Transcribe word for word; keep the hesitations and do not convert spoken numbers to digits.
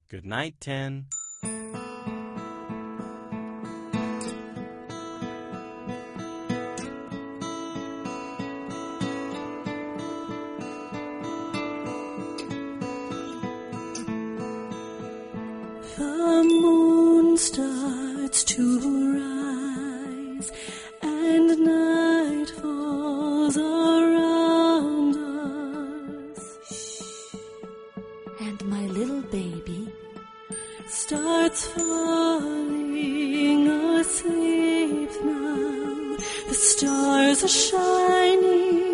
Good night, Tin. The moon starts to rise, and night falls around us. And my little baby starts falling asleep now. The stars are shining